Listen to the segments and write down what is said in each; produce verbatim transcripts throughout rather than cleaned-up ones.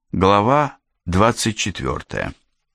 Глава двадцать четвертая.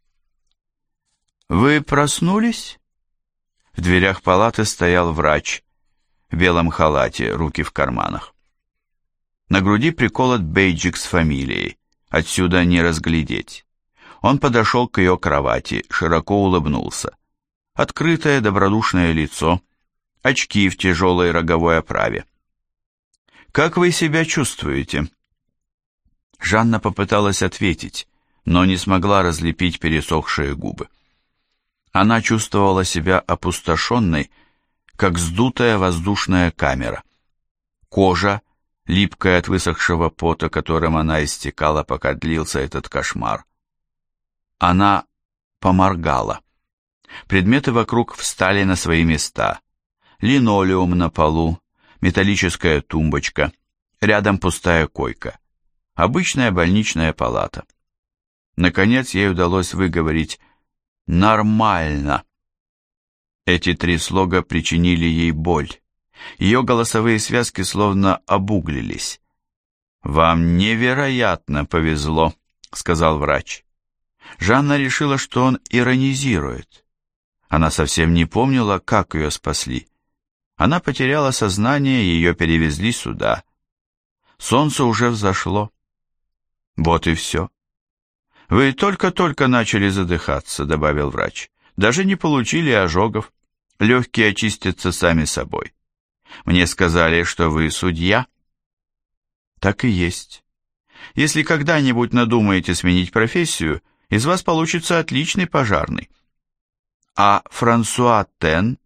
«Вы проснулись?» В дверях палаты стоял врач в белом халате, руки в карманах. На груди приколот бейджик с фамилией, отсюда не разглядеть. Он подошел к ее кровати, широко улыбнулся. Открытое добродушное лицо, очки в тяжелой роговой оправе. «Как вы себя чувствуете?» Жанна попыталась ответить, но не смогла разлепить пересохшие губы. Она чувствовала себя опустошенной, как сдутая воздушная камера. Кожа, липкая от высохшего пота, которым она истекала, пока длился этот кошмар. Она поморгала. Предметы вокруг встали на свои места. Линолеум на полу, металлическая тумбочка, рядом пустая койка. Обычная больничная палата. Наконец ей удалось выговорить «нормально». Эти три слога причинили ей боль. Ее голосовые связки словно обуглились. «Вам невероятно повезло», — сказал врач. Жанна решила, что он иронизирует. Она совсем не помнила, как ее спасли. Она потеряла сознание, ее перевезли сюда. Солнце уже взошло. Вот и все. Вы только-только начали задыхаться, добавил врач. Даже не получили ожогов. Легкие очистятся сами собой. Мне сказали, что вы судья. Так и есть. Если когда-нибудь надумаете сменить профессию, из вас получится отличный пожарный. А Франсуа Тен?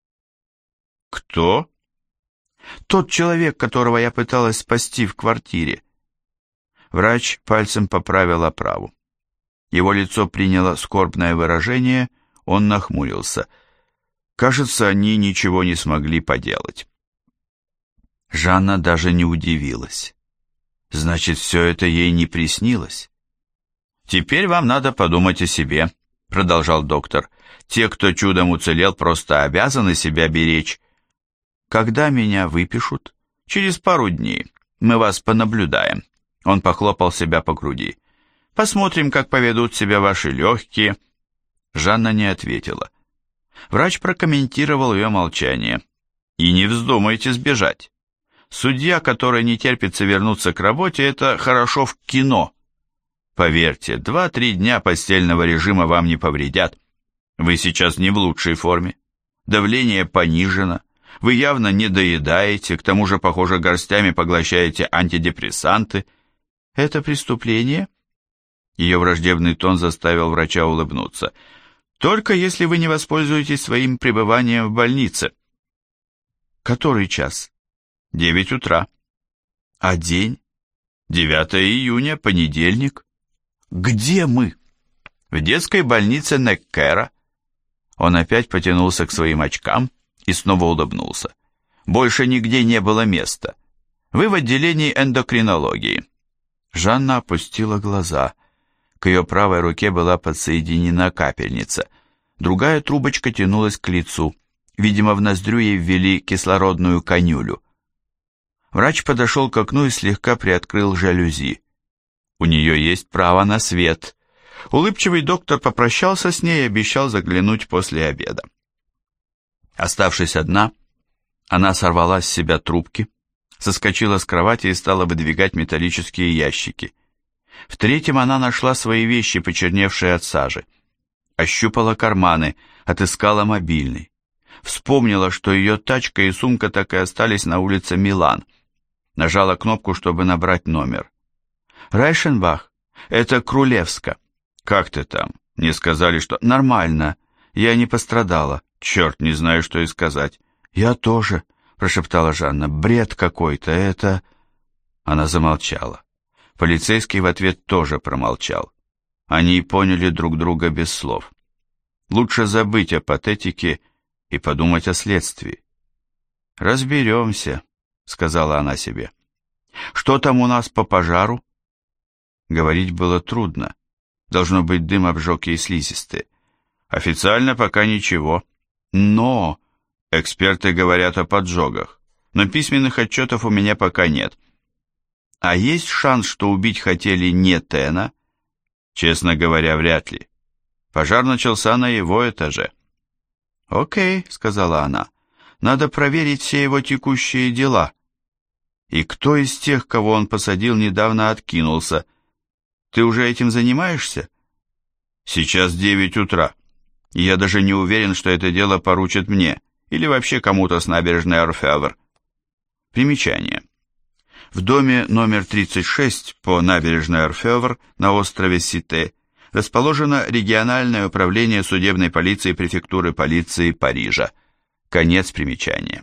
Кто? Тот человек, которого я пыталась спасти в квартире. Врач пальцем поправил оправу. Его лицо приняло скорбное выражение, он нахмурился. Кажется, они ничего не смогли поделать. Жанна даже не удивилась. Значит, все это ей не приснилось. «Теперь вам надо подумать о себе», — продолжал доктор. «Те, кто чудом уцелел, просто обязаны себя беречь. Когда меня выпишут? Через пару дней. Мы вас понаблюдаем». Он похлопал себя по груди. «Посмотрим, как поведут себя ваши легкие». Жанна не ответила. Врач прокомментировал ее молчание. «И не вздумайте сбежать. Судья, который не терпится вернуться к работе, это хорошо в кино. Поверьте, два-три дня постельного режима вам не повредят. Вы сейчас не в лучшей форме. Давление понижено. Вы явно не доедаете, к тому же, похоже, горстями поглощаете антидепрессанты. Это преступление?» Ее враждебный тон заставил врача улыбнуться. «Только если вы не воспользуетесь своим пребыванием в больнице». «Который час?» «Девять утра». «А день?» «девятое июня, понедельник». «Где мы?» «В детской больнице Неккера». Он опять потянулся к своим очкам и снова улыбнулся. «Больше нигде не было места. Вы в отделении эндокринологии». Жанна опустила глаза. К ее правой руке была подсоединена капельница. Другая трубочка тянулась к лицу. Видимо, в ноздрю ей ввели кислородную канюлю. Врач подошел к окну и слегка приоткрыл жалюзи. У нее есть право на свет. Улыбчивый доктор попрощался с ней и обещал заглянуть после обеда. Оставшись одна, она сорвала с себя трубки, соскочила с кровати и стала выдвигать металлические ящики. В третьем она нашла свои вещи, почерневшие от сажи. Ощупала карманы, отыскала мобильный. Вспомнила, что ее тачка и сумка так и остались на улице Милан. Нажала кнопку, чтобы набрать номер. «Райшенбах, это Крулевска. Как ты там? Мне сказали, что...» «Нормально. Я не пострадала. Черт, не знаю, что и сказать». «Я тоже», — прошептала Жанна. «Бред какой-то, это...» Она замолчала. Полицейский в ответ тоже промолчал. Они поняли друг друга без слов. Лучше забыть о патетике и подумать о следствии. «Разберемся», — сказала она себе. «Что там у нас по пожару?» Говорить было трудно. Должно быть, дым обжег ей слизистые. «Официально пока ничего. Но...» «Эксперты говорят о поджогах. Но письменных отчетов у меня пока нет». А есть шанс, что убить хотели не Тена? Честно говоря, вряд ли. Пожар начался на его этаже. «Окей», — сказала она, — «надо проверить все его текущие дела. И кто из тех, кого он посадил, недавно откинулся? Ты уже этим занимаешься?» «Сейчас девять утра, и я даже не уверен, что это дело поручат мне или вообще кому-то с набережной Орфевр». Примечание. В доме номер тридцать шесть по набережной Орфевр на острове Сите расположено региональное управление судебной полиции префектуры полиции Парижа. Конец примечания.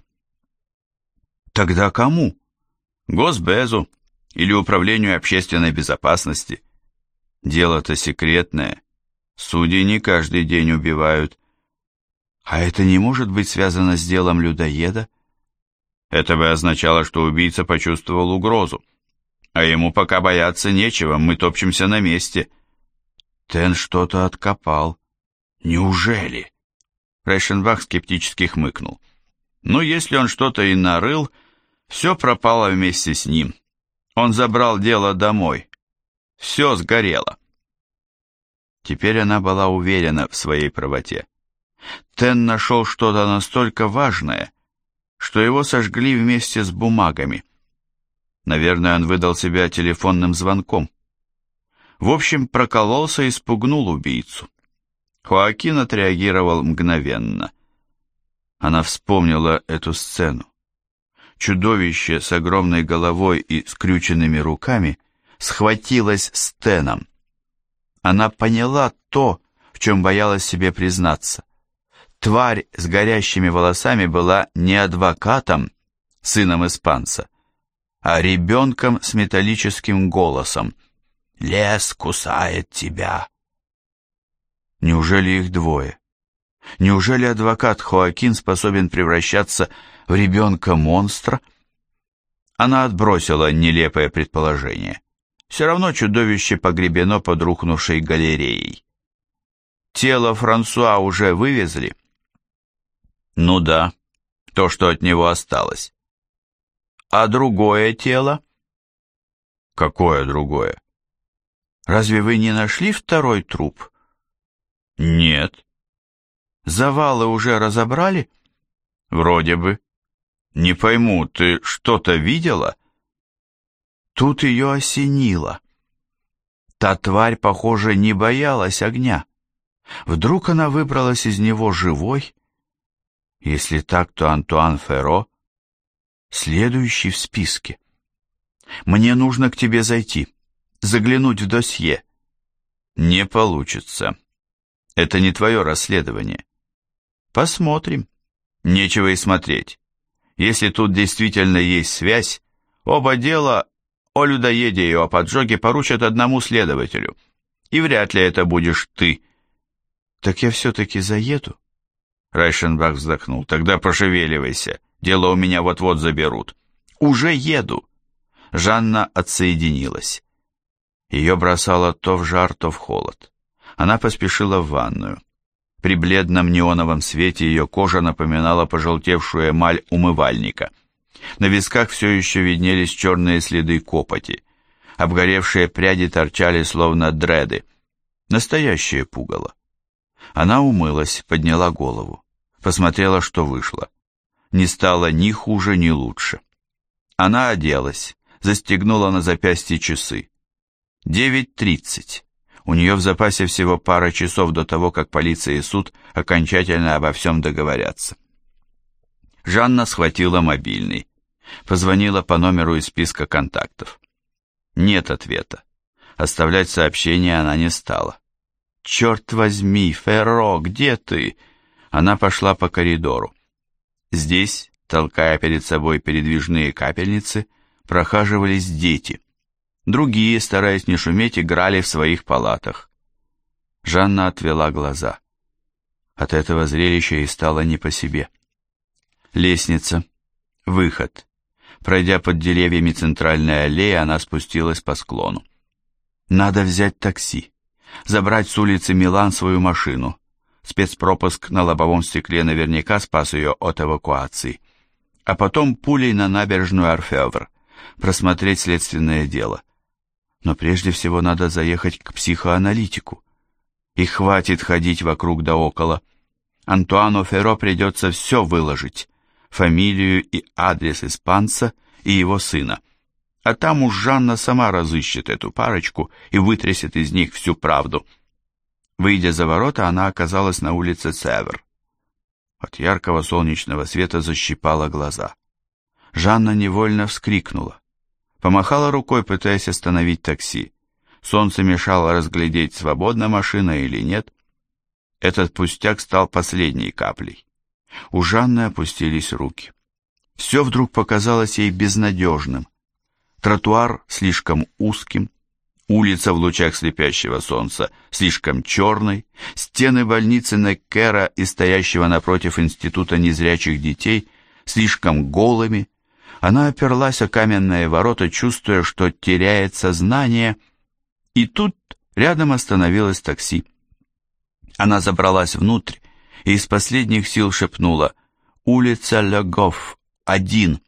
Тогда кому? Госбезу или Управлению общественной безопасности. Дело-то секретное. Судьи не каждый день убивают. А это не может быть связано с делом людоеда? Это бы означало, что убийца почувствовал угрозу. А ему пока бояться нечего, мы топчемся на месте. Тен что-то откопал. Неужели? Рейшенбах скептически хмыкнул. Ну, если он что-то и нарыл, все пропало вместе с ним. Он забрал дело домой. Все сгорело. Теперь она была уверена в своей правоте. Тен нашел что-то настолько важное, что его сожгли вместе с бумагами. Наверное, он выдал себя телефонным звонком. В общем, прокололся и спугнул убийцу. Хоакин отреагировал мгновенно. Она вспомнила эту сцену. Чудовище с огромной головой и скрюченными руками схватилось с Теном. Она поняла то, в чем боялась себе признаться. Тварь с горящими волосами была не адвокатом, сыном испанца, а ребенком с металлическим голосом. «Лес кусает тебя». Неужели их двое? Неужели адвокат Хоакин способен превращаться в ребенка-монстра? Она отбросила нелепое предположение. Все равно чудовище погребено под рухнувшей галереей. Тело Франсуа уже вывезли? Ну да, то, что от него осталось. А другое тело? Какое другое? Разве вы не нашли второй труп? Нет. Завалы уже разобрали? Вроде бы. Не пойму, ты что-то видела? Тут ее осенило. Та тварь, похоже, не боялась огня. Вдруг она выбралась из него живой? Если так, то Антуан Ферро следующий в списке. Мне нужно к тебе зайти, заглянуть в досье. Не получится. Это не твое расследование. Посмотрим. Нечего и смотреть. Если тут действительно есть связь, оба дела о людоеде и о поджоге поручат одному следователю. И вряд ли это будешь ты. Так я все-таки заеду? Райшенбах вздохнул. Тогда пошевеливайся. Дело у меня вот-вот заберут. Уже еду. Жанна отсоединилась. Ее бросало то в жар, то в холод. Она поспешила в ванную. При бледном неоновом свете ее кожа напоминала пожелтевшую эмаль умывальника. На висках все еще виднелись черные следы копоти. Обгоревшие пряди торчали словно дреды. Настоящее пугало. Она умылась, подняла голову. Посмотрела, что вышло. Не стало ни хуже, ни лучше. Она оделась, застегнула на запястье часы. девять тридцать. У нее в запасе всего пара часов до того, как полиция и суд окончательно обо всем договорятся. Жанна схватила мобильный. Позвонила по номеру из списка контактов. Нет ответа. Оставлять сообщение она не стала. «Черт возьми, Ферро, где ты?» Она пошла по коридору. Здесь, толкая перед собой передвижные капельницы, прохаживались дети. Другие, стараясь не шуметь, играли в своих палатах. Жанна отвела глаза. От этого зрелища ей стало не по себе. Лестница. Выход. Пройдя под деревьями центральной аллеи, она спустилась по склону. Надо взять такси. Забрать с улицы Милан свою машину. Спецпропуск на лобовом стекле наверняка спас ее от эвакуации. А потом пулей на набережную Орфевр. просмотреть следственное дело. Но прежде всего надо заехать к психоаналитику. И хватит ходить вокруг да около. Антуану Ферро придется все выложить. Фамилию и адрес испанца и его сына. А там уж Жанна сама разыщет эту парочку и вытрясет из них всю правду. Выйдя за ворота, она оказалась на улице Севр. От яркого солнечного света защипала глаза. Жанна невольно вскрикнула. Помахала рукой, пытаясь остановить такси. Солнце мешало разглядеть, свободна машина или нет. Этот пустяк стал последней каплей. У Жанны опустились руки. Все вдруг показалось ей безнадежным. Тротуар слишком узким, улица в лучах слепящего солнца слишком черной, стены больницы Неккера и стоящего напротив института незрячих детей слишком голыми. Она оперлась о каменные ворота, чувствуя, что теряет сознание, и тут рядом остановилось такси. Она забралась внутрь и из последних сил шепнула: «Улица Ле Гоф, один».